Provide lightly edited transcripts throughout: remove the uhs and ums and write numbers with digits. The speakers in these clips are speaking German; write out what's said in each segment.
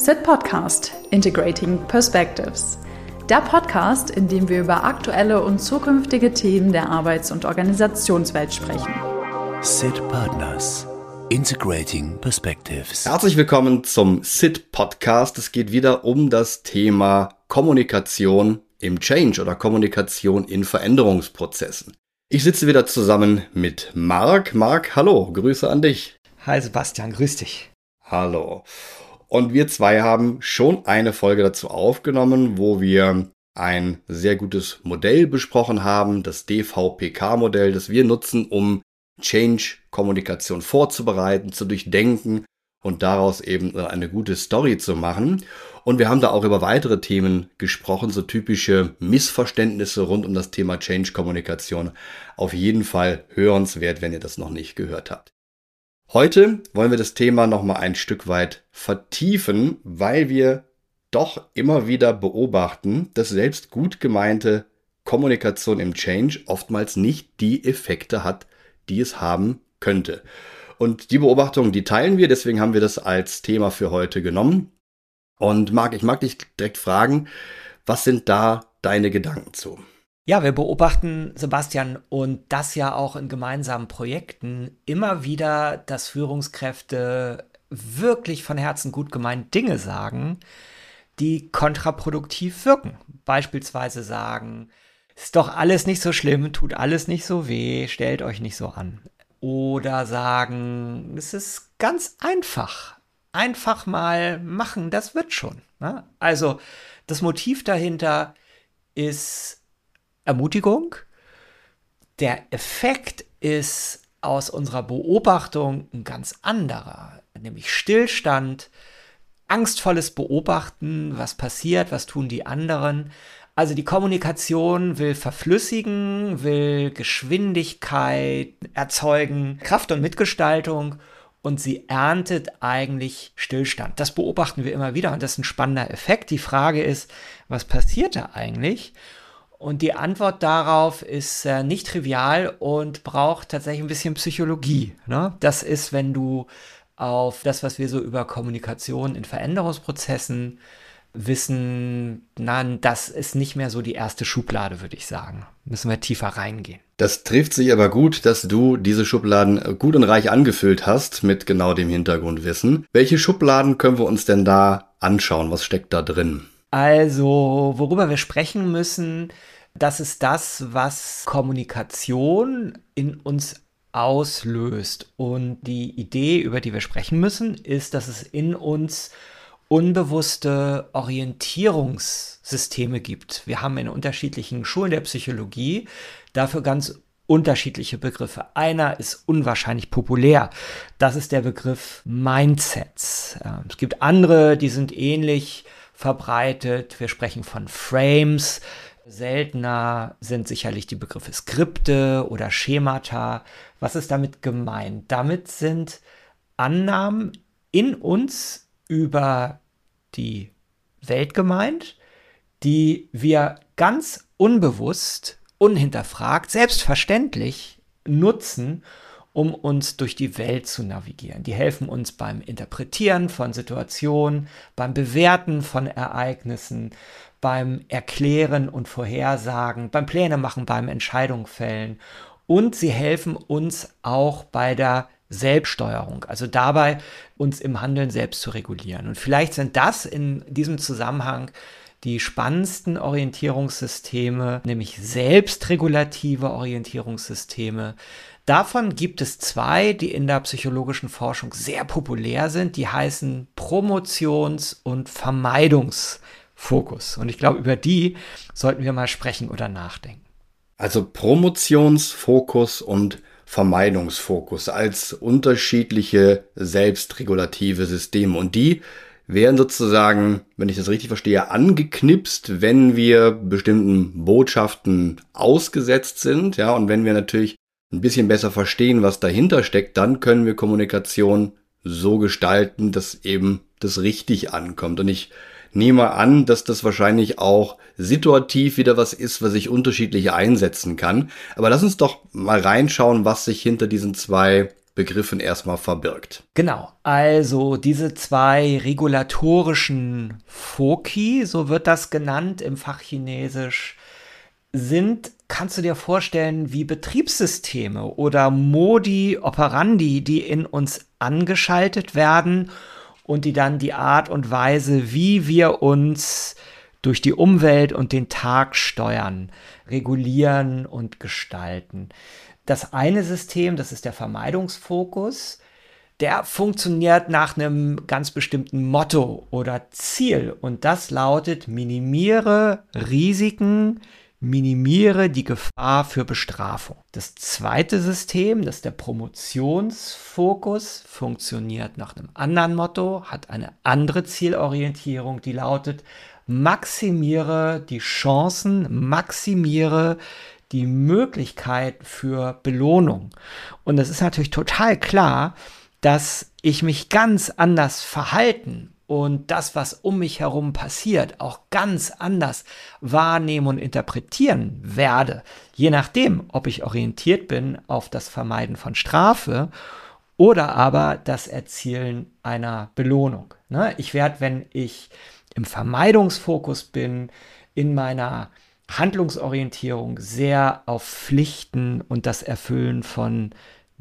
SIT Podcast Integrating Perspectives. Der Podcast, in dem wir über aktuelle und zukünftige Themen der Arbeits- und Organisationswelt sprechen. SIT Partners Integrating Perspectives. Herzlich willkommen zum SIT Podcast. Es geht wieder um das Thema Kommunikation im Change oder Kommunikation in Veränderungsprozessen. Ich sitze wieder zusammen mit Marc. Marc, hallo, Grüße an dich. Hi Sebastian, grüß dich. Hallo. Und wir zwei haben schon eine Folge dazu aufgenommen, wo wir ein sehr gutes Modell besprochen haben, das DVPK-Modell, das wir nutzen, um Change-Kommunikation vorzubereiten, zu durchdenken und daraus eben eine gute Story zu machen. Und wir haben da auch über weitere Themen gesprochen, so typische Missverständnisse rund um das Thema Change-Kommunikation. Auf jeden Fall hörenswert, wenn ihr das noch nicht gehört habt. Heute wollen wir das Thema nochmal ein Stück weit vertiefen, weil wir doch immer wieder beobachten, dass selbst gut gemeinte Kommunikation im Change oftmals nicht die Effekte hat, die es haben könnte. Und die Beobachtung, die teilen wir, deswegen haben wir das als Thema für heute genommen. Und Marc, ich mag dich direkt fragen, was sind da deine Gedanken zu? Ja, wir beobachten, Sebastian, und das ja auch in gemeinsamen Projekten, immer wieder, dass Führungskräfte wirklich von Herzen gut gemeint Dinge sagen, die kontraproduktiv wirken. Beispielsweise sagen, ist doch alles nicht so schlimm, tut alles nicht so weh, stellt euch nicht so an. Oder sagen, es ist ganz einfach. Einfach mal machen, das wird schon. Ne? Also das Motiv dahinter ist Ermutigung. Der Effekt ist aus unserer Beobachtung ein ganz anderer, nämlich Stillstand, angstvolles Beobachten, was passiert, was tun die anderen. Also die Kommunikation will verflüssigen, will Geschwindigkeit erzeugen, Kraft und Mitgestaltung, und sie erntet eigentlich Stillstand. Das beobachten wir immer wieder und das ist ein spannender Effekt. Die Frage ist, was passiert da eigentlich? Und die Antwort darauf ist nicht trivial und braucht tatsächlich ein bisschen Psychologie. Ne? Das ist, wenn du auf das, was wir so über Kommunikation in Veränderungsprozessen wissen, das ist nicht mehr so die erste Schublade, würde ich sagen. Müssen wir tiefer reingehen. Das trifft sich aber gut, dass du diese Schubladen gut und reich angefüllt hast mit genau dem Hintergrundwissen. Welche Schubladen können wir uns denn da anschauen? Was steckt da drin? Also, worüber wir sprechen müssen, das ist das, was Kommunikation in uns auslöst. Und die Idee, über die wir sprechen müssen, ist, dass es in uns unbewusste Orientierungssysteme gibt. Wir haben in unterschiedlichen Schulen der Psychologie dafür ganz unterschiedliche Begriffe. Einer ist unwahrscheinlich populär. Das ist der Begriff Mindsets. Es gibt andere, die sind ähnlich verbreitet. Wir sprechen von Frames. Seltener sind sicherlich die Begriffe Skripte oder Schemata. Was ist damit gemeint? Damit sind Annahmen in uns über die Welt gemeint, die wir ganz unbewusst, unhinterfragt, selbstverständlich nutzen, um uns durch die Welt zu navigieren. Die helfen uns beim Interpretieren von Situationen, beim Bewerten von Ereignissen, beim Erklären und Vorhersagen, beim Pläne machen, beim Entscheidungen fällen. Und sie helfen uns auch bei der Selbststeuerung, also dabei, uns im Handeln selbst zu regulieren. Und vielleicht sind das in diesem Zusammenhang die spannendsten Orientierungssysteme, nämlich selbstregulative Orientierungssysteme. Davon gibt es zwei, die in der psychologischen Forschung sehr populär sind. Die heißen Promotions- und Vermeidungsfokus. Und ich glaube, über die sollten wir mal sprechen oder nachdenken. Also Promotionsfokus und Vermeidungsfokus als unterschiedliche selbstregulative Systeme. Und die werden sozusagen, wenn ich das richtig verstehe, angeknipst, wenn wir bestimmten Botschaften ausgesetzt sind. Ja, und wenn wir natürlich ein bisschen besser verstehen, was dahinter steckt, dann können wir Kommunikation so gestalten, dass eben das richtig ankommt. Und ich nehme an, dass das wahrscheinlich auch situativ wieder was ist, was ich unterschiedlich einsetzen kann. Aber lass uns doch mal reinschauen, was sich hinter diesen zwei Begriffen erstmal verbirgt. Genau, also diese zwei regulatorischen Foci, so wird das genannt im Fachchinesisch, sind, kannst du dir vorstellen, wie Betriebssysteme oder Modi operandi, die in uns angeschaltet werden und die dann die Art und Weise, wie wir uns durch die Umwelt und den Tag steuern, regulieren und gestalten. Das eine System, das ist der Vermeidungsfokus, der funktioniert nach einem ganz bestimmten Motto oder Ziel. Und das lautet: minimiere Risiken, minimiere die Gefahr für Bestrafung. Das zweite System, das ist der Promotionsfokus, funktioniert nach einem anderen Motto, hat eine andere Zielorientierung, die lautet: maximiere die Chancen, maximiere die Möglichkeit für Belohnung. Und es ist natürlich total klar, dass ich mich ganz anders verhalten und das, was um mich herum passiert, auch ganz anders wahrnehmen und interpretieren werde, je nachdem, ob ich orientiert bin auf das Vermeiden von Strafe oder aber das Erzielen einer Belohnung. Ich werde, wenn ich im Vermeidungsfokus bin, in meiner Handlungsorientierung sehr auf Pflichten und das Erfüllen von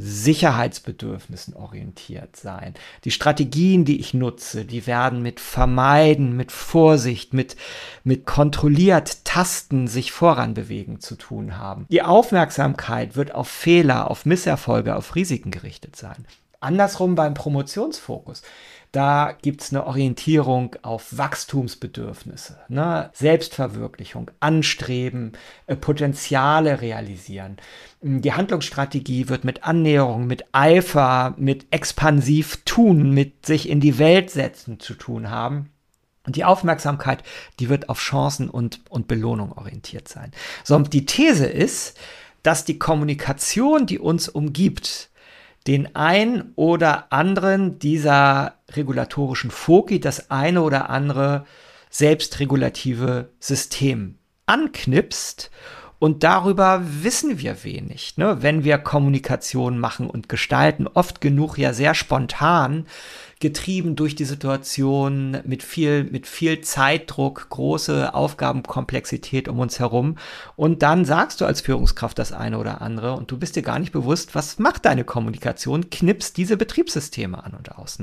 Sicherheitsbedürfnissen orientiert sein. Die Strategien, die ich nutze, die werden mit Vermeiden, mit Vorsicht, mit kontrolliert Tasten sich voranbewegen zu tun haben. Die Aufmerksamkeit wird auf Fehler, auf Misserfolge, auf Risiken gerichtet sein. Andersrum beim Promotionsfokus. Da gibt es eine Orientierung auf Wachstumsbedürfnisse, Selbstverwirklichung, Anstreben, Potenziale realisieren. Die Handlungsstrategie wird mit Annäherung, mit Eifer, mit expansiv tun, mit sich in die Welt setzen zu tun haben. Und die Aufmerksamkeit, die wird auf Chancen und Belohnung orientiert sein. So, und die These ist, dass die Kommunikation, die uns umgibt, den ein oder anderen dieser regulatorischen Foci, das eine oder andere selbstregulative System anknipst. Und darüber wissen wir wenig, wenn wir Kommunikation machen und gestalten, oft genug ja sehr spontan, getrieben durch die Situation, mit viel Zeitdruck, große Aufgabenkomplexität um uns herum. Und dann sagst du als Führungskraft das eine oder andere und du bist dir gar nicht bewusst, was macht deine Kommunikation, knippst diese Betriebssysteme an und aus.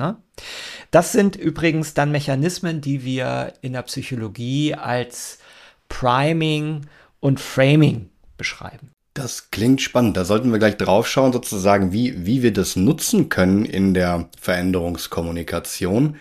Das sind übrigens dann Mechanismen, die wir in der Psychologie als Priming und Framing beschreiben. Das klingt spannend. Da sollten wir gleich drauf schauen, sozusagen, wie wir das nutzen können in der Veränderungskommunikation.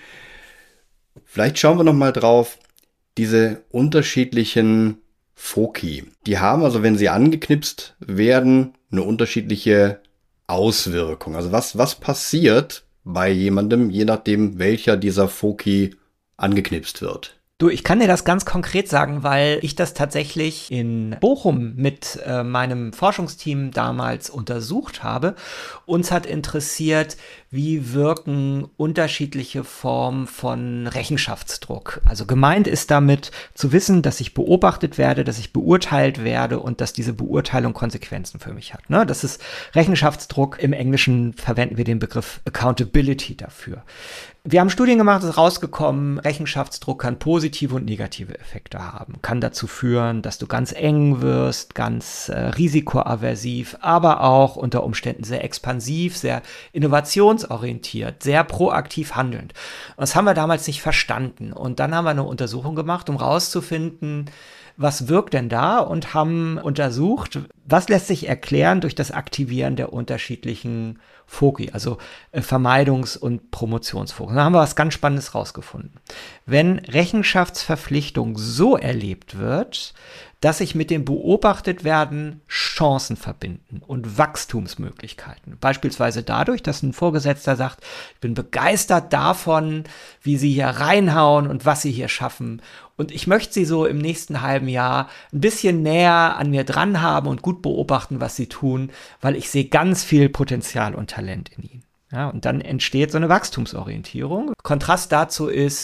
Vielleicht schauen wir noch mal drauf, diese unterschiedlichen Foci. Die haben also, wenn sie angeknipst werden, eine unterschiedliche Auswirkung. Also was passiert bei jemandem, je nachdem, welcher dieser Foci angeknipst wird? Du, ich kann dir das ganz konkret sagen, weil ich das tatsächlich in Bochum mit meinem Forschungsteam damals untersucht habe. Uns hat interessiert, wie wirken unterschiedliche Formen von Rechenschaftsdruck. Also gemeint ist damit zu wissen, dass ich beobachtet werde, dass ich beurteilt werde und dass diese Beurteilung Konsequenzen für mich hat. Das ist Rechenschaftsdruck. Im Englischen verwenden wir den Begriff Accountability dafür. Wir haben Studien gemacht, es ist rausgekommen, Rechenschaftsdruck kann positive und negative Effekte haben. Kann dazu führen, dass du ganz eng wirst, ganz risikoaversiv, aber auch unter Umständen sehr expansiv, sehr innovationsorientiert, sehr proaktiv handelnd. Und das haben wir damals nicht verstanden. Und dann haben wir eine Untersuchung gemacht, um rauszufinden, was wirkt denn da, und haben untersucht, was lässt sich erklären durch das Aktivieren der unterschiedlichen Foci, also Vermeidungs- und Promotionsfokus. Da haben wir was ganz Spannendes rausgefunden. Wenn Rechenschaftsverpflichtung so erlebt wird, dass sich mit dem Beobachtetwerden Chancen verbinden und Wachstumsmöglichkeiten. Beispielsweise dadurch, dass ein Vorgesetzter sagt, ich bin begeistert davon, wie Sie hier reinhauen und was Sie hier schaffen. Und ich möchte Sie so im nächsten halben Jahr ein bisschen näher an mir dran haben und gut beobachten, was Sie tun, weil ich sehe ganz viel Potenzial und Talent in Ihnen. Ja, und dann entsteht so eine Wachstumsorientierung. Kontrast dazu ist,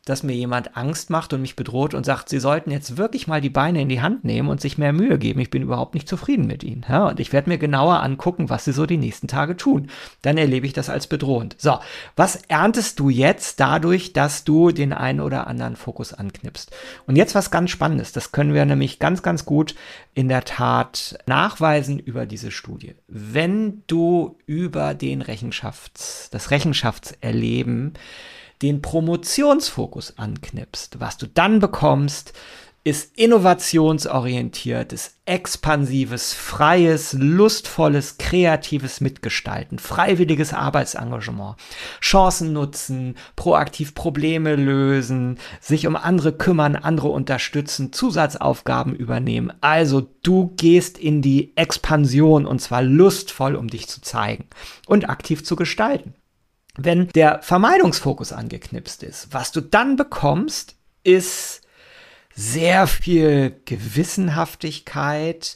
dass mir jemand Angst macht und mich bedroht und sagt, sie sollten jetzt wirklich mal die Beine in die Hand nehmen und sich mehr Mühe geben. Ich bin überhaupt nicht zufrieden mit ihnen. Ja? Und ich werde mir genauer angucken, was sie so die nächsten Tage tun. Dann erlebe ich das als bedrohend. So, was erntest du jetzt dadurch, dass du den einen oder anderen Fokus anknipst? Und jetzt was ganz Spannendes. Das können wir nämlich ganz, ganz gut in der Tat nachweisen über diese Studie. Wenn du über das Rechenschaftserleben den Promotionsfokus anknipst, was du dann bekommst, ist innovationsorientiertes, expansives, freies, lustvolles, kreatives Mitgestalten, freiwilliges Arbeitsengagement, Chancen nutzen, proaktiv Probleme lösen, sich um andere kümmern, andere unterstützen, Zusatzaufgaben übernehmen. Also du gehst in die Expansion und zwar lustvoll, um dich zu zeigen und aktiv zu gestalten. Wenn der Vermeidungsfokus angeknipst ist, was du dann bekommst, ist sehr viel Gewissenhaftigkeit,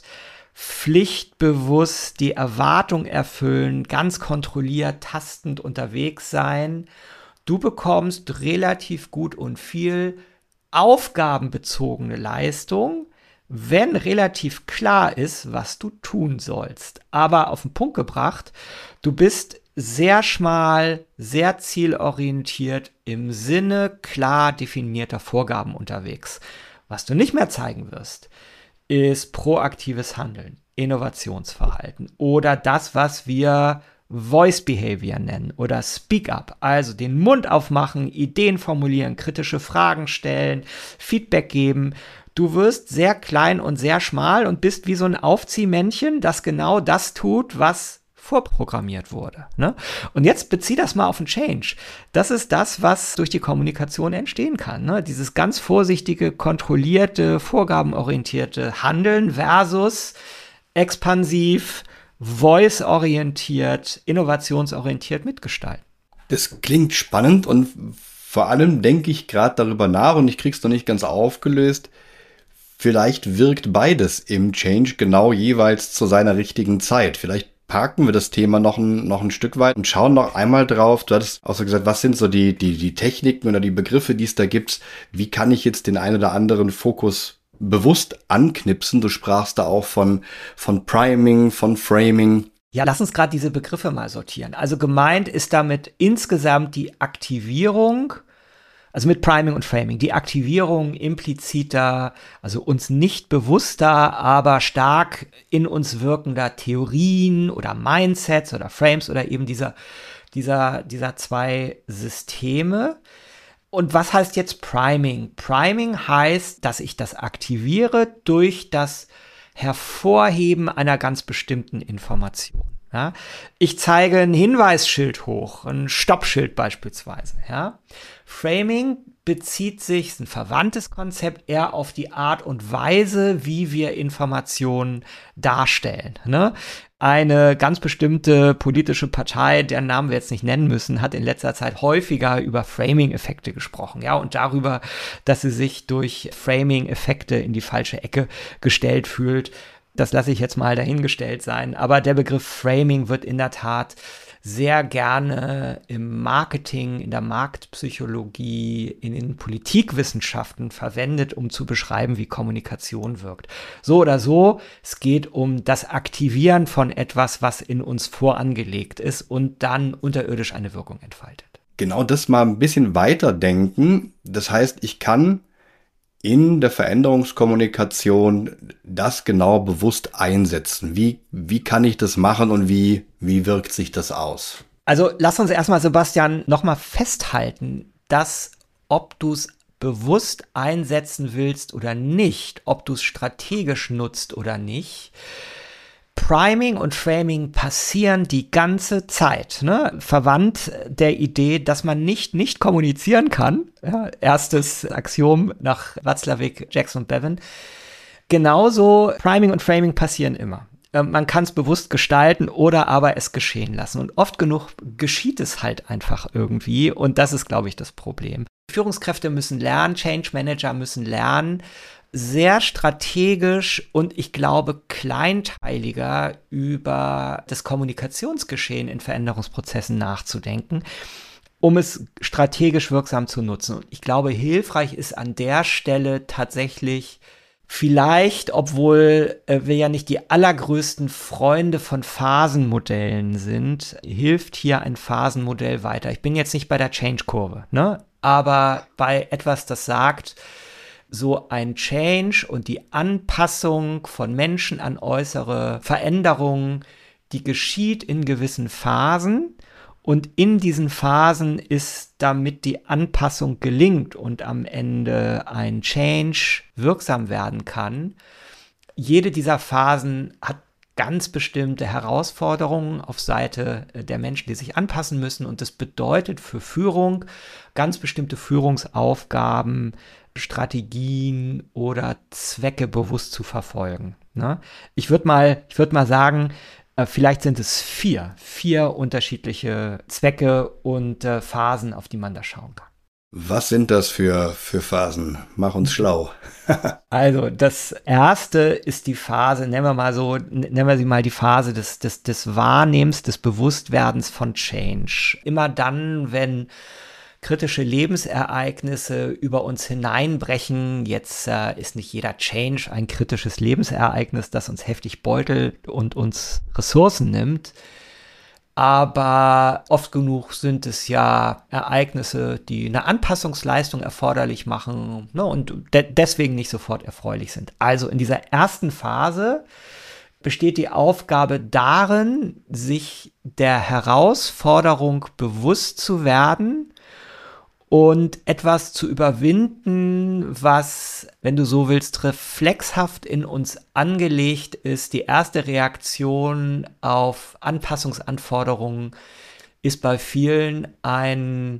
pflichtbewusst die Erwartung erfüllen, ganz kontrolliert, tastend unterwegs sein. Du bekommst relativ gut und viel aufgabenbezogene Leistung, wenn relativ klar ist, was du tun sollst. Aber auf den Punkt gebracht, du bist sehr schmal, sehr zielorientiert im Sinne klar definierter Vorgaben unterwegs. Was du nicht mehr zeigen wirst, ist proaktives Handeln, Innovationsverhalten oder das, was wir Voice Behavior nennen oder Speak Up, also den Mund aufmachen, Ideen formulieren, kritische Fragen stellen, Feedback geben. Du wirst sehr klein und sehr schmal und bist wie so ein Aufziehmännchen, das genau das tut, was vorprogrammiert wurde. Ne? Und jetzt bezieh das mal auf den Change. Das ist das, was durch die Kommunikation entstehen kann. Ne? Dieses ganz vorsichtige, kontrollierte, vorgabenorientierte Handeln versus expansiv, voice-orientiert, innovationsorientiert mitgestalten. Das klingt spannend und vor allem denke ich gerade darüber nach und ich krieg's noch nicht ganz aufgelöst. Vielleicht wirkt beides im Change genau jeweils zu seiner richtigen Zeit. Vielleicht parken wir das Thema noch ein Stück weit und schauen noch einmal drauf. Du hattest auch so gesagt, was sind so die Techniken oder die Begriffe, die es da gibt? Wie kann ich jetzt den einen oder anderen Fokus bewusst anknipsen? Du sprachst da auch von Priming, von Framing. Ja, lass uns gerade diese Begriffe mal sortieren. Also gemeint ist damit insgesamt die Aktivierung, also mit Priming und Framing, die Aktivierung impliziter, also uns nicht bewusster, aber stark in uns wirkender Theorien oder Mindsets oder Frames oder eben dieser zwei Systeme. Und was heißt jetzt Priming? Priming heißt, dass ich das aktiviere durch das Hervorheben einer ganz bestimmten Information. Ja? Ich zeige ein Hinweisschild hoch, ein Stoppschild beispielsweise. Ja? Framing bezieht sich, ist ein verwandtes Konzept, eher auf die Art und Weise, wie wir Informationen darstellen. Ne? Eine ganz bestimmte politische Partei, deren Namen wir jetzt nicht nennen müssen, hat in letzter Zeit häufiger über Framing-Effekte gesprochen, ja, und darüber, dass sie sich durch Framing-Effekte in die falsche Ecke gestellt fühlt. Das lasse ich jetzt mal dahingestellt sein. Aber der Begriff Framing wird in der Tat sehr gerne im Marketing, in der Marktpsychologie, in den Politikwissenschaften verwendet, um zu beschreiben, wie Kommunikation wirkt. So oder so, es geht um das Aktivieren von etwas, was in uns vorangelegt ist und dann unterirdisch eine Wirkung entfaltet. Genau das mal ein bisschen weiterdenken. Das heißt, ich kann in der Veränderungskommunikation das genau bewusst einsetzen. Wie kann ich das machen und wie wirkt sich das aus? Also lass uns erstmal, Sebastian, nochmal festhalten, dass ob du es bewusst einsetzen willst oder nicht, ob du es strategisch nutzt oder nicht, Priming und Framing passieren die ganze Zeit, ne? Verwandt der Idee, dass man nicht kommunizieren kann. Ja, erstes Axiom nach Watzlawick, Jackson und Bevan. Genauso Priming und Framing passieren immer. Man kann es bewusst gestalten oder aber es geschehen lassen. Und oft genug geschieht es halt einfach irgendwie. Und das ist, glaube ich, das Problem. Führungskräfte müssen lernen, Change Manager müssen lernen, sehr strategisch und ich glaube kleinteiliger über das Kommunikationsgeschehen in Veränderungsprozessen nachzudenken. um es strategisch wirksam zu nutzen. Und ich glaube, hilfreich ist an der Stelle tatsächlich vielleicht, obwohl wir ja nicht die allergrößten Freunde von Phasenmodellen sind, hilft hier ein Phasenmodell weiter. Ich bin jetzt nicht bei der Change-Kurve, ne? Aber bei etwas, das sagt, so ein Change und die Anpassung von Menschen an äußere Veränderungen, die geschieht in gewissen Phasen. Und in diesen Phasen ist, damit die Anpassung gelingt und am Ende ein Change wirksam werden kann, jede dieser Phasen hat ganz bestimmte Herausforderungen auf Seite der Menschen, die sich anpassen müssen. Und das bedeutet für Führung ganz bestimmte Führungsaufgaben, Strategien oder Zwecke bewusst zu verfolgen. Ne? Ich würde mal sagen, vielleicht sind es vier unterschiedliche Zwecke und Phasen, auf die man da schauen kann. Was sind das für Phasen? Mach uns schlau. Also das erste ist die Phase, nennen wir sie mal die Phase des Wahrnehmens, des Bewusstwerdens von Change. Immer dann, wenn kritische Lebensereignisse über uns hineinbrechen. Jetzt ist nicht jeder Change ein kritisches Lebensereignis, das uns heftig beutelt und uns Ressourcen nimmt. Aber oft genug sind es ja Ereignisse, die eine Anpassungsleistung erforderlich machen, ne, und deswegen nicht sofort erfreulich sind. Also in dieser ersten Phase besteht die Aufgabe darin, sich der Herausforderung bewusst zu werden und etwas zu überwinden, was, wenn du so willst, reflexhaft in uns angelegt ist. Die erste Reaktion auf Anpassungsanforderungen ist bei vielen eine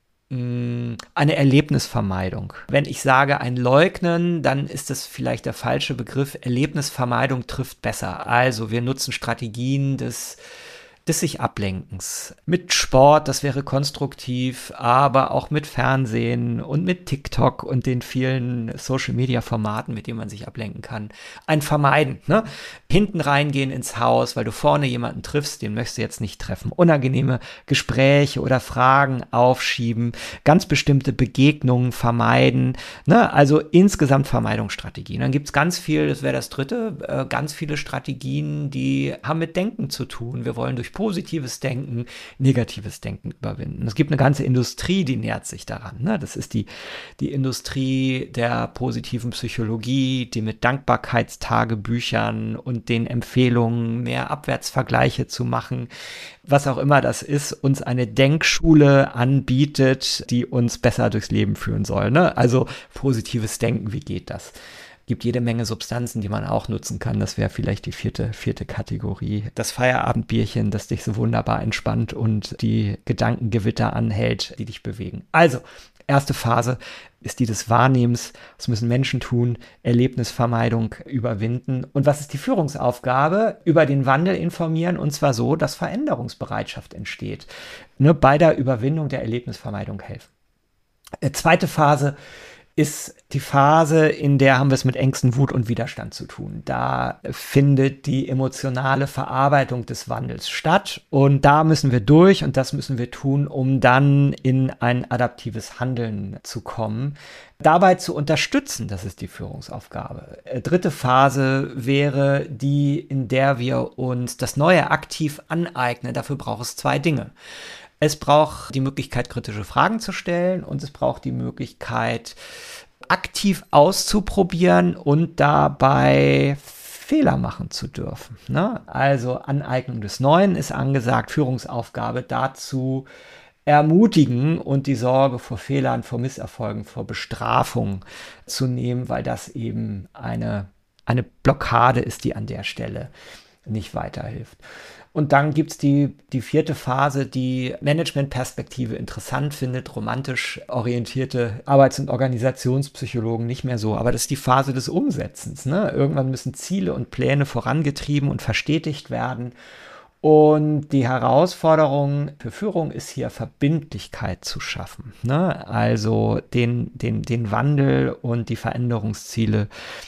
Erlebnisvermeidung. Wenn ich sage ein Leugnen, dann ist das vielleicht der falsche Begriff. Erlebnisvermeidung trifft besser. Also wir nutzen Strategien des sich Ablenkens. Mit Sport, das wäre konstruktiv, aber auch mit Fernsehen und mit TikTok und den vielen Social-Media-Formaten, mit denen man sich ablenken kann. Ein Vermeiden, ne? Hinten reingehen ins Haus, weil du vorne jemanden triffst, den möchtest du jetzt nicht treffen. Unangenehme Gespräche oder Fragen aufschieben, ganz bestimmte Begegnungen vermeiden, ne? Also insgesamt Vermeidungsstrategien. Dann gibt es ganz viel, das wäre das dritte, ganz viele Strategien, die haben mit Denken zu tun. Wir wollen durch positives Denken, negatives Denken überwinden. Es gibt eine ganze Industrie, die nähert sich daran. Ne? Das ist die Industrie der positiven Psychologie, die mit Dankbarkeitstagebüchern und den Empfehlungen, mehr Abwärtsvergleiche zu machen, was auch immer das ist, uns eine Denkschule anbietet, die uns besser durchs Leben führen soll. Ne? Also positives Denken, wie geht das? Gibt jede Menge Substanzen, die man auch nutzen kann. Das wäre vielleicht die vierte Kategorie. Das Feierabendbierchen, das dich so wunderbar entspannt und die Gedankengewitter anhält, die dich bewegen. Also, erste Phase ist die des Wahrnehmens. Was müssen Menschen tun? Erlebnisvermeidung überwinden. Und was ist die Führungsaufgabe? Über den Wandel informieren, und zwar so, dass Veränderungsbereitschaft entsteht. Ne, bei der Überwindung der Erlebnisvermeidung helfen. Zweite Phase ist die Phase, in der haben wir es mit Ängsten, Wut und Widerstand zu tun. Da findet die emotionale Verarbeitung des Wandels statt und da müssen wir durch und das müssen wir tun, um dann in ein adaptives Handeln zu kommen. Dabei zu unterstützen, das ist die Führungsaufgabe. Dritte Phase wäre die, in der wir uns das Neue aktiv aneignen. Dafür braucht es zwei Dinge. Es braucht die Möglichkeit, kritische Fragen zu stellen und es braucht die Möglichkeit, aktiv auszuprobieren und dabei Fehler machen zu dürfen. Ne? Also Aneignung des Neuen ist angesagt, Führungsaufgabe dazu ermutigen und die Sorge vor Fehlern, vor Misserfolgen, vor Bestrafung zu nehmen, weil das eben eine Blockade ist, die an der Stelle nicht weiterhilft. Und dann gibt es die vierte Phase, die Managementperspektive interessant findet, romantisch orientierte Arbeits- und Organisationspsychologen nicht mehr so. Aber das ist die Phase des Umsetzens. Ne? Irgendwann müssen Ziele und Pläne vorangetrieben und verstetigt werden. Und die Herausforderung für Führung ist hier, Verbindlichkeit zu schaffen. Ne? Also den Wandel und die Veränderungsziele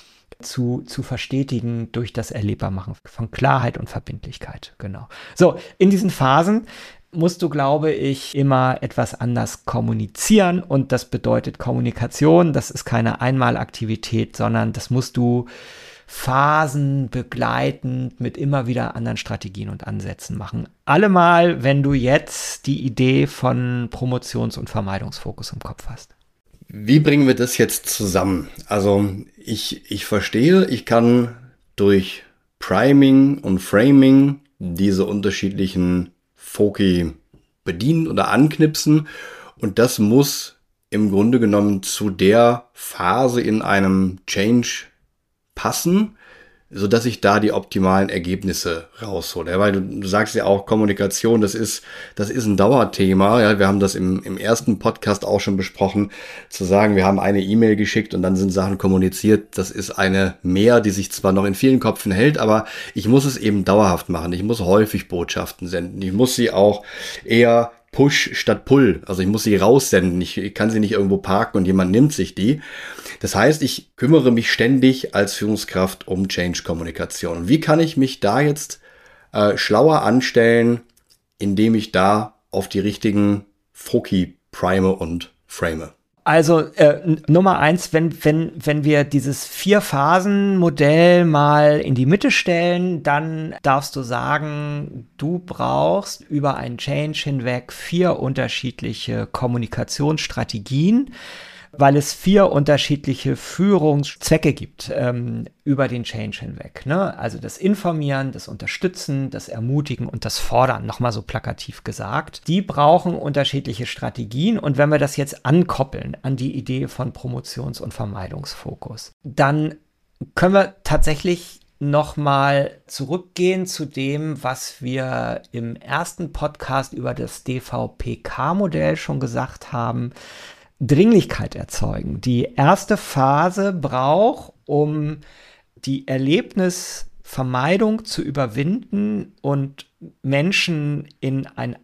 zu verstetigen durch das Erlebbarmachen von Klarheit und Verbindlichkeit. Genau. So, in diesen Phasen musst du, glaube ich, immer etwas anders kommunizieren. Und das bedeutet Kommunikation. Das ist keine Einmalaktivität, sondern das musst du phasenbegleitend mit immer wieder anderen Strategien und Ansätzen machen. Allemal, wenn du jetzt die Idee von Promotions- und Vermeidungsfokus im Kopf hast. Wie bringen wir das jetzt zusammen? Also ich verstehe, ich kann durch Priming und Framing diese unterschiedlichen Foci bedienen oder anknipsen und das muss im Grunde genommen zu der Phase in einem Change passen, sodass ich da die optimalen Ergebnisse raushole. Ja, weil du sagst ja auch, Kommunikation, das ist ein Dauerthema. Ja, wir haben das im ersten Podcast auch schon besprochen, zu sagen, wir haben eine E-Mail geschickt und dann sind Sachen kommuniziert. Das ist eine mehr, die sich zwar noch in vielen Köpfen hält, aber ich muss es eben dauerhaft machen. Ich muss häufig Botschaften senden. Ich muss sie auch eher Push statt Pull. Also ich muss sie raussenden. Ich kann sie nicht irgendwo parken und jemand nimmt sich die. Das heißt, ich kümmere mich ständig als Führungskraft um Change-Kommunikation. Wie kann ich mich da jetzt schlauer anstellen, indem ich da auf die richtigen Foci prime und frame? Also Nummer 1, wenn wir dieses 4-Phasen-Modell mal in die Mitte stellen, dann darfst du sagen, du brauchst über einen Change hinweg 4 unterschiedliche Kommunikationsstrategien, weil es 4 unterschiedliche Führungszwecke gibt über den Change hinweg. Ne? Also das Informieren, das Unterstützen, das Ermutigen und das Fordern, nochmal so plakativ gesagt. Die brauchen unterschiedliche Strategien und wenn wir das jetzt ankoppeln an die Idee von Promotions- und Vermeidungsfokus, dann können wir tatsächlich nochmal zurückgehen zu dem, was wir im ersten Podcast über das DVPK-Modell schon gesagt haben. Dringlichkeit erzeugen. Die erste Phase braucht, um die Erlebnisvermeidung zu überwinden und Menschen in einen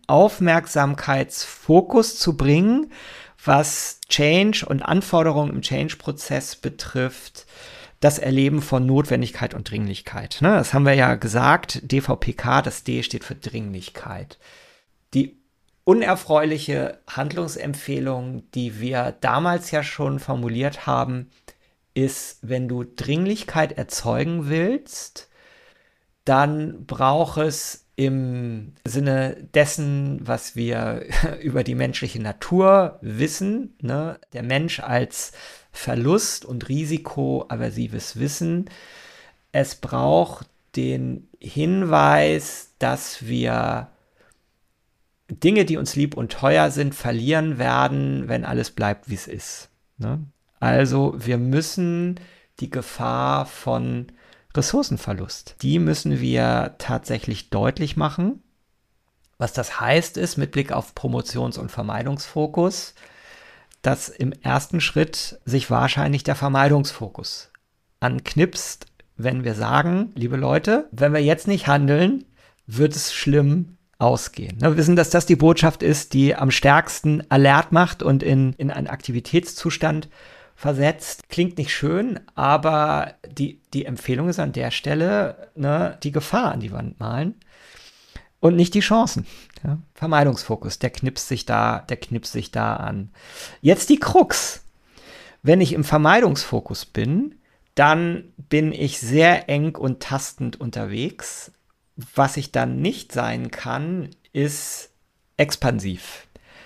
Aufmerksamkeitsfokus zu bringen, was Change und Anforderungen im Change-Prozess betrifft, das Erleben von Notwendigkeit und Dringlichkeit. Ne? Das haben wir ja gesagt, DVPK, das D steht für Dringlichkeit. Die unerfreuliche Handlungsempfehlung, die wir damals ja schon formuliert haben, ist, wenn du Dringlichkeit erzeugen willst, dann braucht es im Sinne dessen, was wir über die menschliche Natur wissen, ne, der Mensch als Verlust- und risikoaversives Wissen, es braucht den Hinweis, dass wir Dinge, die uns lieb und teuer sind, verlieren werden, wenn alles bleibt, wie es ist. Ne? Also wir müssen die Gefahr von Ressourcenverlust, die müssen wir tatsächlich deutlich machen. Was das heißt, ist mit Blick auf Promotions- und Vermeidungsfokus, dass im ersten Schritt sich wahrscheinlich der Vermeidungsfokus anknipst, wenn wir sagen, liebe Leute, wenn wir jetzt nicht handeln, wird es schlimm ausgehen. Wir wissen, dass das die Botschaft ist, die am stärksten alert macht und in einen Aktivitätszustand versetzt. Klingt nicht schön, aber die Empfehlung ist an der Stelle, ne, die Gefahr an die Wand malen und nicht die Chancen. Ja? Vermeidungsfokus, der knipst sich da an. Jetzt die Krux. Wenn ich im Vermeidungsfokus bin, dann bin ich sehr eng und tastend unterwegs. Was ich dann nicht sein kann, ist expansiv,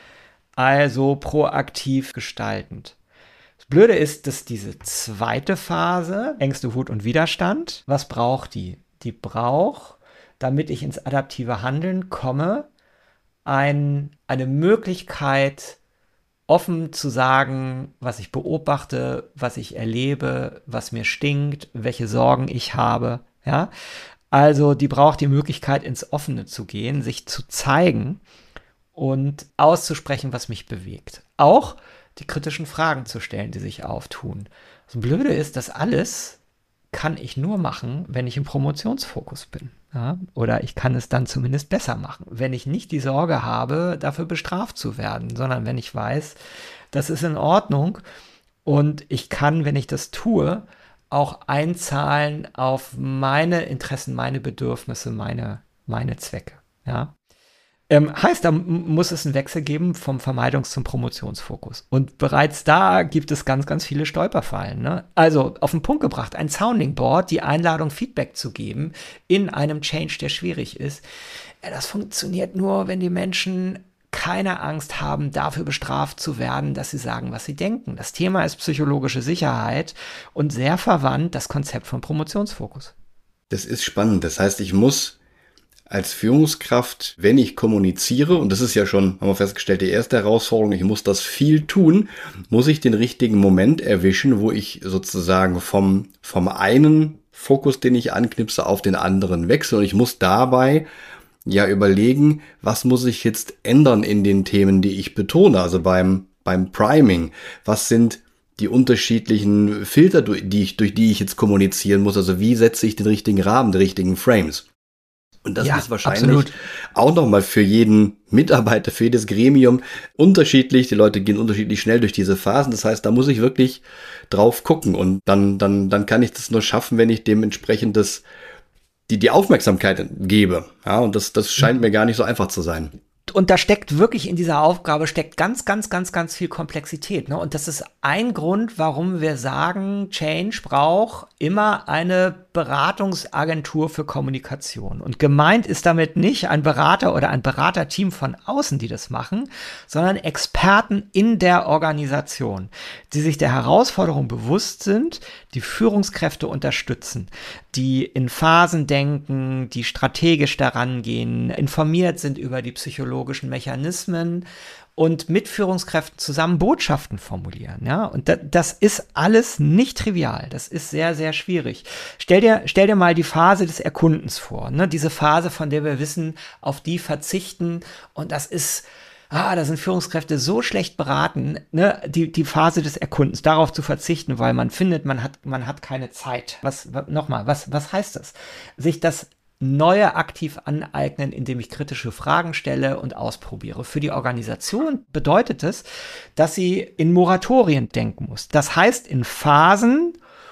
also proaktiv gestaltend. Das Blöde ist, dass diese zweite Phase, Ängste, Wut und Widerstand, was braucht die? Die braucht, damit ich ins adaptive Handeln komme, eine Möglichkeit, offen zu sagen, was ich beobachte, was ich erlebe, was mir stinkt, welche Sorgen ich habe, ja. Also die braucht die Möglichkeit, ins Offene zu gehen, sich zu zeigen und auszusprechen, was mich bewegt. Auch die kritischen Fragen zu stellen, die sich auftun. Das Blöde ist, das alles kann ich nur machen, wenn ich im Promotionsfokus bin. Ja? Oder ich kann es dann zumindest besser machen, wenn ich nicht die Sorge habe, dafür bestraft zu werden, sondern wenn ich weiß, das ist in Ordnung und ich kann, wenn ich das tue, auch einzahlen auf meine Interessen, meine Bedürfnisse, meine Zwecke. Ja? Heißt, da muss es einen Wechsel geben vom Vermeidungs- zum Promotionsfokus. Und bereits da gibt es ganz, ganz viele Stolperfallen. Ne? Also auf den Punkt gebracht, ein Sounding Board, die Einladung, Feedback zu geben in einem Change, der schwierig ist. Das funktioniert nur, wenn die Menschen keine Angst haben, dafür bestraft zu werden, dass sie sagen, was sie denken. Das Thema ist psychologische Sicherheit und sehr verwandt das Konzept von Promotionsfokus. Das ist spannend. Das heißt, ich muss als Führungskraft, wenn ich kommuniziere, und das ist ja schon, haben wir festgestellt, die erste Herausforderung, ich muss das viel tun, muss ich den richtigen Moment erwischen, wo ich sozusagen vom einen Fokus, den ich anknipse, auf den anderen wechsle. Und ich muss dabei ja überlegen, was muss ich jetzt ändern in den Themen, die ich betone, also beim Priming. Was sind die unterschiedlichen Filter, durch die ich jetzt kommunizieren muss? Also wie setze ich den richtigen Rahmen, die richtigen Frames? Und das ist wahrscheinlich absolut auch nochmal für jeden Mitarbeiter, für jedes Gremium unterschiedlich. Die Leute gehen unterschiedlich schnell durch diese Phasen. Das heißt, da muss ich wirklich drauf gucken. Und dann kann ich das nur schaffen, wenn ich dementsprechend die Aufmerksamkeit gebe. Ja, und das scheint mir gar nicht so einfach zu sein. Und da steckt wirklich in dieser Aufgabe ganz, ganz, ganz, ganz viel Komplexität. Ne? Und das ist ein Grund, warum wir sagen, Change braucht immer eine Beratungsagentur für Kommunikation. Und gemeint ist damit nicht ein Berater oder ein Beraterteam von außen, die das machen, sondern Experten in der Organisation, die sich der Herausforderung bewusst sind, die Führungskräfte unterstützen, die in Phasen denken, die strategisch daran gehen, informiert sind über die psychologischen Mechanismen und mit Führungskräften zusammen Botschaften formulieren, ja. Und das ist alles nicht trivial. Das ist sehr, sehr schwierig. Stell dir mal die Phase des Erkundens vor, ne? Diese Phase, von der wir wissen, auf die verzichten. Und das ist, da sind Führungskräfte so schlecht beraten, ne? Die Phase des Erkundens, darauf zu verzichten, weil man findet, man hat keine Zeit. Was heißt das? Sich das Neue aktiv aneignen, indem ich kritische Fragen stelle und ausprobiere. Für die Organisation bedeutet es, dass sie in Moratorien denken muss. Das heißt in Phasen,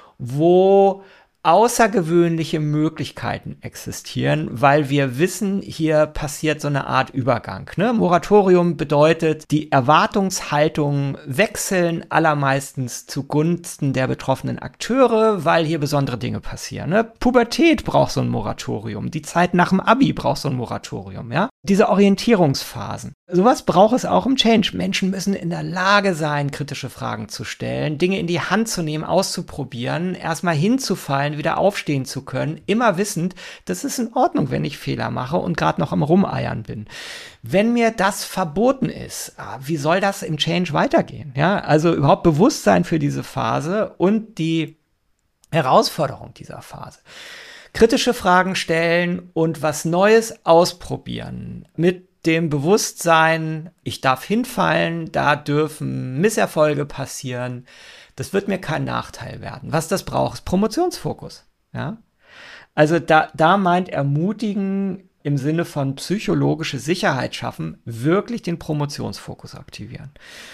wo außergewöhnliche Möglichkeiten existieren, weil wir wissen, hier passiert so eine Art Übergang. Ne? Moratorium bedeutet, die Erwartungshaltungen wechseln allermeistens zugunsten der betroffenen Akteure, weil hier besondere Dinge passieren. Ne? Pubertät braucht so ein Moratorium, die Zeit nach dem Abi braucht so ein Moratorium. Ja? Diese Orientierungsphasen. Sowas braucht es auch im Change. Menschen müssen in der Lage sein, kritische Fragen zu stellen, Dinge in die Hand zu nehmen, auszuprobieren, erstmal hinzufallen, wieder aufstehen zu können, immer wissend, das ist in Ordnung, wenn ich Fehler mache und gerade noch am Rumeiern bin. Wenn mir das verboten ist, wie soll das im Change weitergehen? Ja, also überhaupt Bewusstsein für diese Phase und die Herausforderung dieser Phase. Kritische Fragen stellen und was Neues ausprobieren mit dem Bewusstsein, ich darf hinfallen, da dürfen Misserfolge passieren. Das wird mir kein Nachteil werden. Was das braucht, ist Promotionsfokus. Ja? Also da meint ermutigen im Sinne von psychologische Sicherheit schaffen, wirklich den Promotionsfokus aktivieren.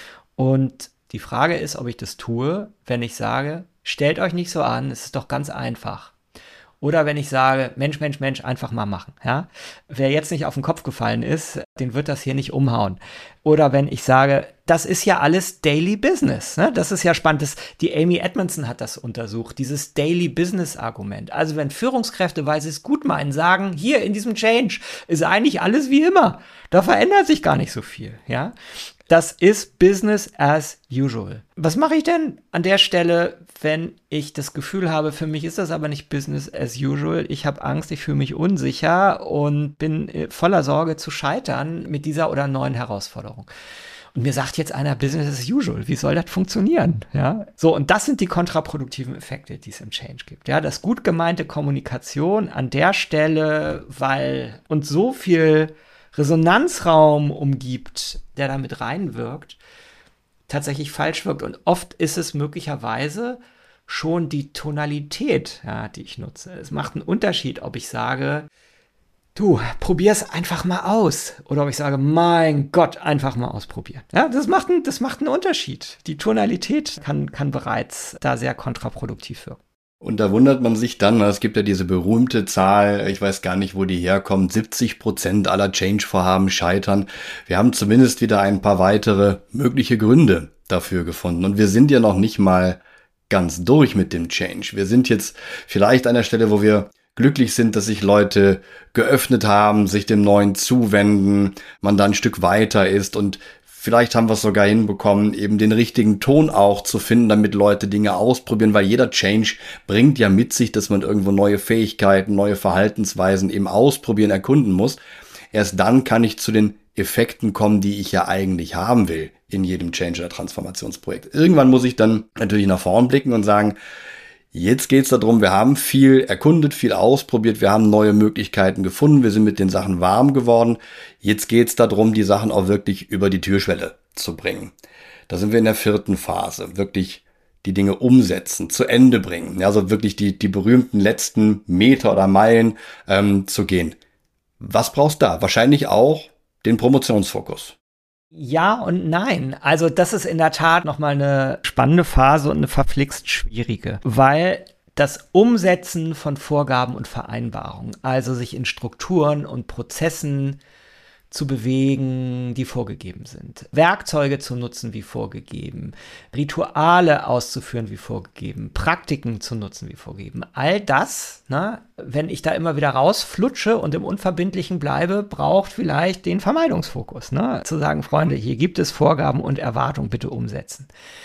Und die Frage ist, ob ich das tue, wenn ich sage, stellt euch nicht so an, es ist doch ganz einfach. Oder wenn ich sage, Mensch, einfach mal machen. Ja? Wer jetzt nicht auf den Kopf gefallen ist, den wird das hier nicht umhauen. Oder wenn ich sage, das ist ja alles Daily Business. Ne? Das ist ja spannend. Die Amy Edmondson hat das untersucht, dieses Daily Business Argument. Also wenn Führungskräfte, weil sie es gut meinen, sagen, hier in diesem Change ist eigentlich alles wie immer. Da verändert sich gar nicht so viel. Ja? Das ist Business as usual. Was mache ich denn an der Stelle, wenn ich das Gefühl habe, für mich ist das aber nicht Business as usual. Ich habe Angst, ich fühle mich unsicher und bin voller Sorge zu scheitern mit dieser oder neuen Herausforderung. Und mir sagt jetzt einer Business as usual. Wie soll das funktionieren? Ja? So, und das sind die kontraproduktiven Effekte, die es im Change gibt. Ja, das gut gemeinte Kommunikation an der Stelle, weil uns so viel Resonanzraum umgibt, der damit reinwirkt, tatsächlich falsch wirkt. Und oft ist es möglicherweise schon die Tonalität, ja, die ich nutze. Es macht einen Unterschied, ob ich sage, du, probier's einfach mal aus. Oder ob ich sage, mein Gott, einfach mal ausprobieren. Ja, das macht einen Unterschied. Die Tonalität kann bereits da sehr kontraproduktiv wirken. Und da wundert man sich dann, es gibt ja diese berühmte Zahl, ich weiß gar nicht, wo die herkommt, 70% aller Change-Vorhaben scheitern. Wir haben zumindest wieder ein paar weitere mögliche Gründe dafür gefunden. Und wir sind ja noch nicht mal ganz durch mit dem Change. Wir sind jetzt vielleicht an der Stelle, wo wir glücklich sind, dass sich Leute geöffnet haben, sich dem Neuen zuwenden, man da ein Stück weiter ist und vielleicht haben wir es sogar hinbekommen, eben den richtigen Ton auch zu finden, damit Leute Dinge ausprobieren, weil jeder Change bringt ja mit sich, dass man irgendwo neue Fähigkeiten, neue Verhaltensweisen eben ausprobieren, erkunden muss. Erst dann kann ich zu den Effekten kommen, die ich ja eigentlich haben will in jedem Change- oder Transformationsprojekt. Irgendwann muss ich dann natürlich nach vorn blicken und sagen, jetzt geht's darum, wir haben viel erkundet, viel ausprobiert, wir haben neue Möglichkeiten gefunden, wir sind mit den Sachen warm geworden. Jetzt geht's darum, die Sachen auch wirklich über die Türschwelle zu bringen. Da sind wir in der 4. Phase, wirklich die Dinge umsetzen, zu Ende bringen, also wirklich die berühmten letzten Meter oder Meilen zu gehen. Was brauchst du da? Wahrscheinlich auch den Promotionsfokus. Ja und nein. Also das ist in der Tat nochmal eine spannende Phase und eine verflixt schwierige, weil das Umsetzen von Vorgaben und Vereinbarungen, also sich in Strukturen und Prozessen zu bewegen, die vorgegeben sind, Werkzeuge zu nutzen wie vorgegeben, Rituale auszuführen wie vorgegeben, Praktiken zu nutzen wie vorgegeben. All das, wenn ich da immer wieder rausflutsche und im Unverbindlichen bleibe, braucht vielleicht den Vermeidungsfokus. Zu sagen, Freunde, hier gibt es Vorgaben und Erwartungen, bitte umsetzen.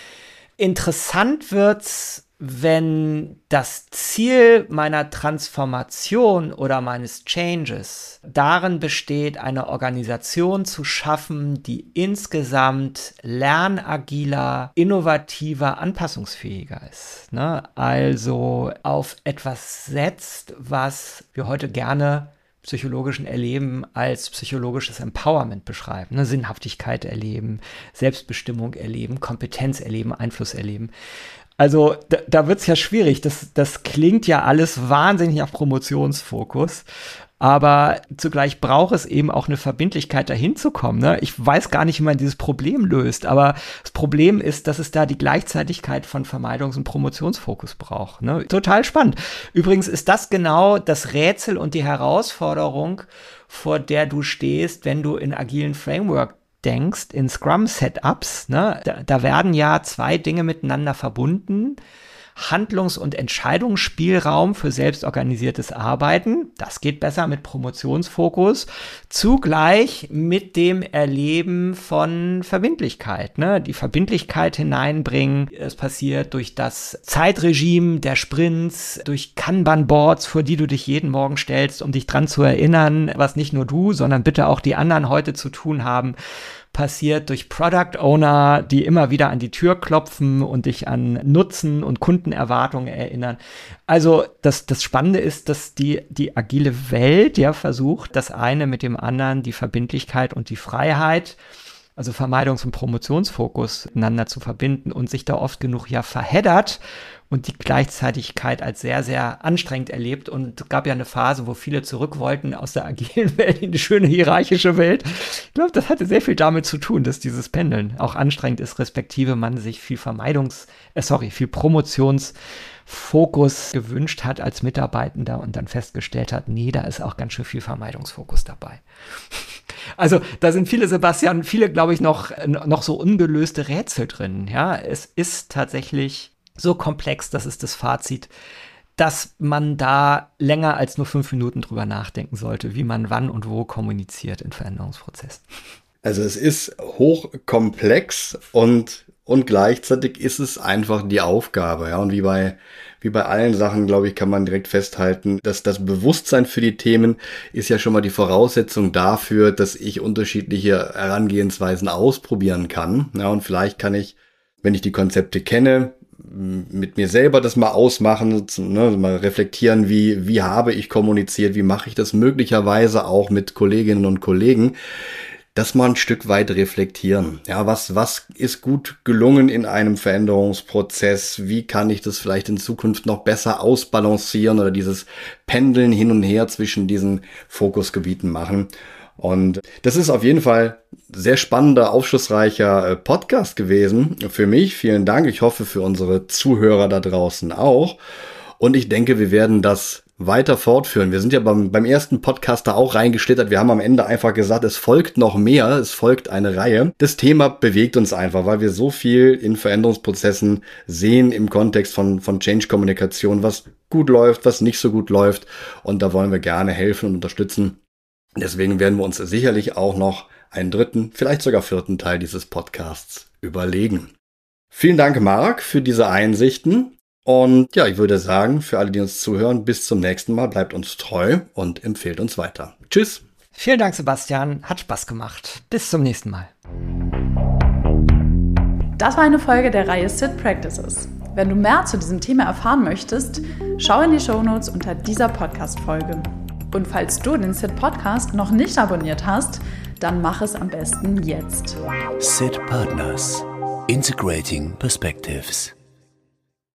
Interessant wird's, wenn das Ziel meiner Transformation oder meines Changes darin besteht, eine Organisation zu schaffen, die insgesamt lernagiler, innovativer, anpassungsfähiger ist. Also auf etwas setzt, was wir heute gerne psychologischen Erleben als psychologisches Empowerment beschreiben. Sinnhaftigkeit erleben, Selbstbestimmung erleben, Kompetenz erleben, Einfluss erleben. Also da wird's ja schwierig. Das klingt ja alles wahnsinnig nach Promotionsfokus. Aber zugleich braucht es eben auch eine Verbindlichkeit, dahin zu kommen. Ich weiß gar nicht, wie man dieses Problem löst. Aber das Problem ist, dass es da die Gleichzeitigkeit von Vermeidungs- und Promotionsfokus braucht. Total spannend. Übrigens ist das genau das Rätsel und die Herausforderung, vor der du stehst, wenn du in agilen Framework denkst, in Scrum-Setups, da werden ja zwei Dinge miteinander verbunden. Handlungs- und Entscheidungsspielraum für selbstorganisiertes Arbeiten. Das geht besser mit Promotionsfokus. Zugleich mit dem Erleben von Verbindlichkeit. Die Verbindlichkeit hineinbringen. Es passiert durch das Zeitregime der Sprints, durch Kanban-Boards, vor die du dich jeden Morgen stellst, um dich dran zu erinnern, was nicht nur du, sondern bitte auch die anderen heute zu tun haben. Passiert durch Product Owner, die immer wieder an die Tür klopfen und dich an Nutzen und Kundenerwartungen erinnern. Also das Spannende ist, dass die agile Welt ja versucht, das eine mit dem anderen, die Verbindlichkeit und die Freiheit, also Vermeidungs- und Promotionsfokus miteinander zu verbinden und sich da oft genug ja verheddert und die Gleichzeitigkeit als sehr, sehr anstrengend erlebt. Und es gab ja eine Phase, wo viele zurück wollten aus der agilen Welt in die schöne hierarchische Welt. Ich glaube, das hatte sehr viel damit zu tun, dass dieses Pendeln auch anstrengend ist, respektive man sich viel viel Promotionsfokus gewünscht hat als Mitarbeitender und dann festgestellt hat, nee, da ist auch ganz schön viel Vermeidungsfokus dabei. Also da sind viele, glaube ich, noch so ungelöste Rätsel drin. Ja, es ist tatsächlich so komplex, das ist das Fazit, dass man da länger als nur 5 Minuten drüber nachdenken sollte, wie man wann und wo kommuniziert in Veränderungsprozessen. Also es ist hochkomplex und gleichzeitig ist es einfach die Aufgabe. Ja? Und wie bei allen Sachen, glaube ich, kann man direkt festhalten, dass das Bewusstsein für die Themen ist ja schon mal die Voraussetzung dafür, dass ich unterschiedliche Herangehensweisen ausprobieren kann. Ja, und vielleicht kann ich, wenn ich die Konzepte kenne, mit mir selber das mal ausmachen, mal reflektieren, wie habe ich kommuniziert, wie mache ich das möglicherweise auch mit Kolleginnen und Kollegen, dass man ein Stück weit reflektieren. Ja, was ist gut gelungen in einem Veränderungsprozess? Wie kann ich das vielleicht in Zukunft noch besser ausbalancieren oder dieses Pendeln hin und her zwischen diesen Fokusgebieten machen? Und das ist auf jeden Fall sehr spannender, aufschlussreicher Podcast gewesen für mich. Vielen Dank. Ich hoffe für unsere Zuhörer da draußen auch. Und ich denke, wir werden das weiter fortführen. Wir sind ja beim ersten Podcast da auch reingeschlittert. Wir haben am Ende einfach gesagt, es folgt noch mehr, es folgt eine Reihe. Das Thema bewegt uns einfach, weil wir so viel in Veränderungsprozessen sehen im Kontext von Change-Kommunikation, was gut läuft, was nicht so gut läuft. Und da wollen wir gerne helfen und unterstützen. Deswegen werden wir uns sicherlich auch noch einen dritten, vielleicht sogar vierten Teil dieses Podcasts überlegen. Vielen Dank, Marc, für diese Einsichten. Und ja, ich würde sagen, für alle, die uns zuhören, bis zum nächsten Mal. Bleibt uns treu und empfehlt uns weiter. Tschüss. Vielen Dank, Sebastian. Hat Spaß gemacht. Bis zum nächsten Mal. Das war eine Folge der Reihe SIT Practices. Wenn du mehr zu diesem Thema erfahren möchtest, schau in die Shownotes unter dieser Podcast-Folge. Und falls du den SIT Podcast noch nicht abonniert hast, dann mach es am besten jetzt. SIT Partners. Integrating Perspectives.